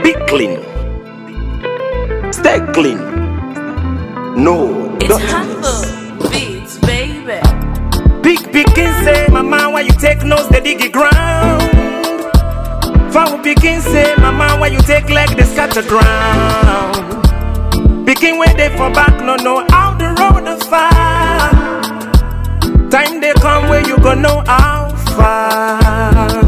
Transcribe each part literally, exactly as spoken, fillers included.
Be clean. Stay clean. No, It's don't humble beats, baby. Big pikin say, mama, why you take nose the diggy ground? Foul pikin say, mama, why you take leg the scatter ground? Pikin where they for back, no know how the road is far. Time they come where you go know how far.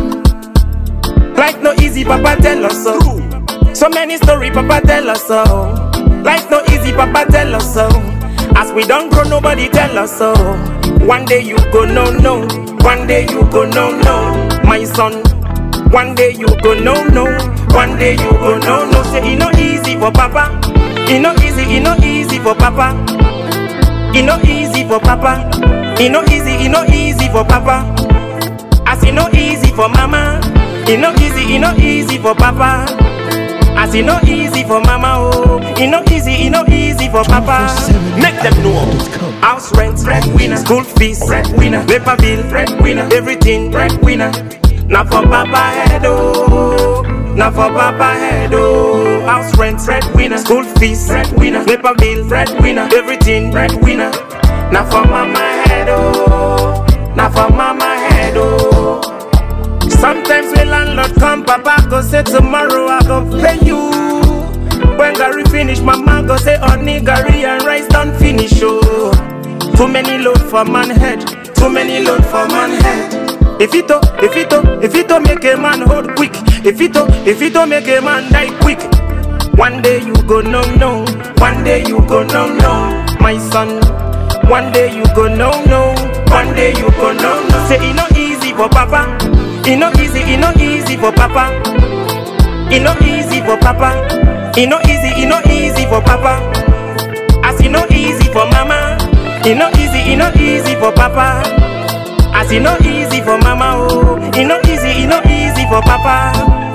Life no easy, Papa tell us so. So many story, Papa tell us so. Life no easy, Papa tell us so. As we don't grow, nobody tell us so. One day you go no no. One day you go no no. My son. One day you go no no. One day you go no no. Say it no easy for Papa. It no easy, it no easy for Papa. It no easy for Papa. It no easy, it no easy for Papa. As it no easy for Mama. It no easy, it no easy for Papa. As it no easy for Mama, oh. It no easy, it no easy for Papa. Make them know. House rent, breadwinner. School fees, breadwinner. Paper bill, breadwinner. Everything, breadwinner. Now for Papa head, oh. Now for Papa head, oh. House rent, breadwinner. School fees, breadwinner. Paper bill, breadwinner. Everything, breadwinner. Now for Mama head, oh. Now for Mama head, oh. Sometimes when landlord come, Papa go say tomorrow I go pay you. When Gary finish, Mama go say honey, Gary and rice don't finish, oh. Too many load for man head, too many load for man head. If it don't, if it don't, if it don't make a man hold quick, if it don't, if it don't make a man die quick. One day you go no no, one day you go no no, my son. One day you go no no, one day you go no no. Say it no easy for Papa. It no easy, it no easy for Papa. It no easy for Papa. It no easy, it no easy for Papa. As it no easy for Mama. It no easy, it no easy for Papa. As it no easy for Mama, oh. It no easy, it no easy for Papa.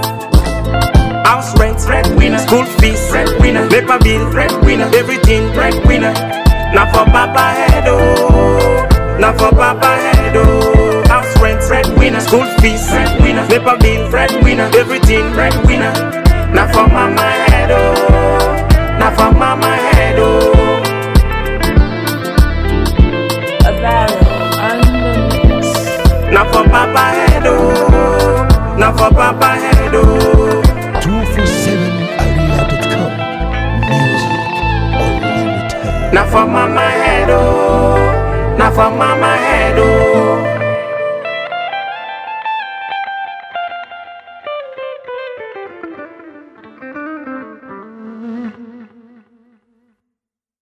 House rent, breadwinner. School fees, breadwinner. Paper bill, breadwinner. Everything, breadwinner. Now for Papa head, oh. Now for Papa head, oh. House rent, breadwinner. School fees, breadwinner. Paper bill, breadwinner. Everything, breadwinner. Now for Mama head, oh. Now for Mama head, oh. A barrel on the mix. Now for Papa head, oh. Now for Papa head, oh. two forty-seven area dot com. Music unlimited. Now for Mama head, oh. Now for Mama head, oh.